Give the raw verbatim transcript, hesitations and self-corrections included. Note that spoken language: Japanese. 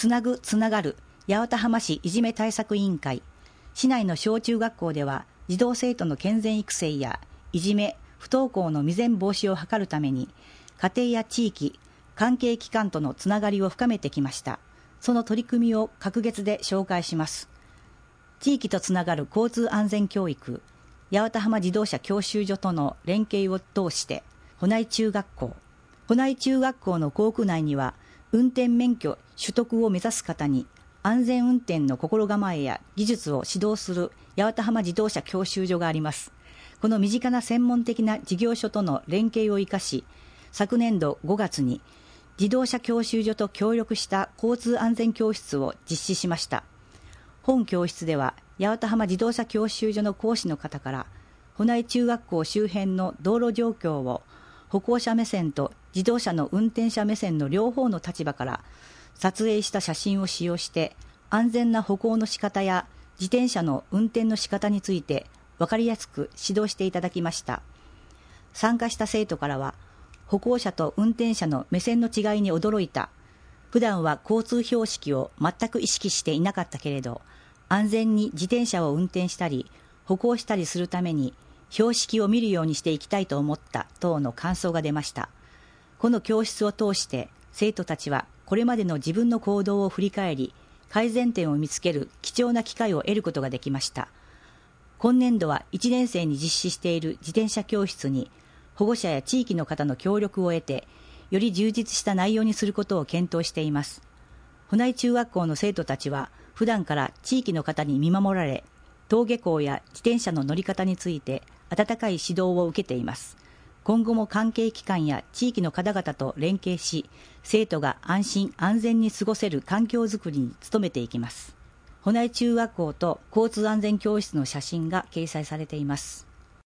つなぐつながる八幡浜市いじめ対策委員会。市内の小中学校では児童生徒の健全育成やいじめ不登校の未然防止を図るために、家庭や地域関係機関とのつながりを深めてきました。その取り組みを隔月で紹介します。地域とつながる交通安全教育、八幡浜自動車教習所との連携を通して、保内中学校。保内中学校の校区内には、運転免許取得を目指す方に、安全運転の心構えや技術を指導する八幡浜自動車教習所があります。この身近な専門的な事業所との連携を生かし、昨年度ごがつに自動車教習所と協力した交通安全教室を実施しました。本教室では、八幡浜自動車教習所の講師の方から、保内中学校周辺の道路状況を歩行者目線と自動車の運転者目線の両方の立場から撮影した写真を使用して、安全な歩行の仕方や自転車の運転の仕方について分かりやすく指導していただきました。参加した生徒からは、歩行者と運転者の目線の違いに驚いた。普段は交通標識を全く意識していなかったけれど、安全に自転車を運転したり歩行したりするために標識を見るようにしていきたいと思った等の感想が出ました。この教室を通して生徒たちはこれまでの自分の行動を振り返り、改善点を見つける貴重な機会を得ることができました。今年度はいちねん生に実施している自転車教室に保護者や地域の方の協力を得て、より充実した内容にすることを検討しています。保内中学校の生徒たちは普段から地域の方に見守られ、登下校や自転車の乗り方について温かい指導を受けています。今後も関係機関や地域の方々と連携し、生徒が安心安全に過ごせる環境づくりに努めていきます。保内中学校と交通安全教室の写真が掲載されています。